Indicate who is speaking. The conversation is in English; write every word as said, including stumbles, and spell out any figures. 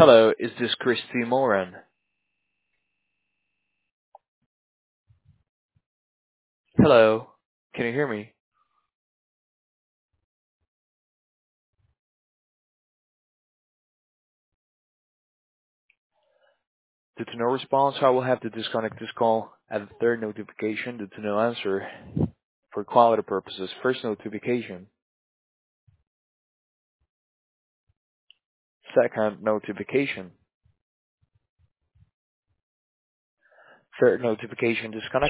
Speaker 1: Hello, is this Christy Moran? Hello, can you hear me? Due to no response, I will have to disconnect this call at the third notification due to no answer. For quality purposes, first notification, second notification, third notification disconnect.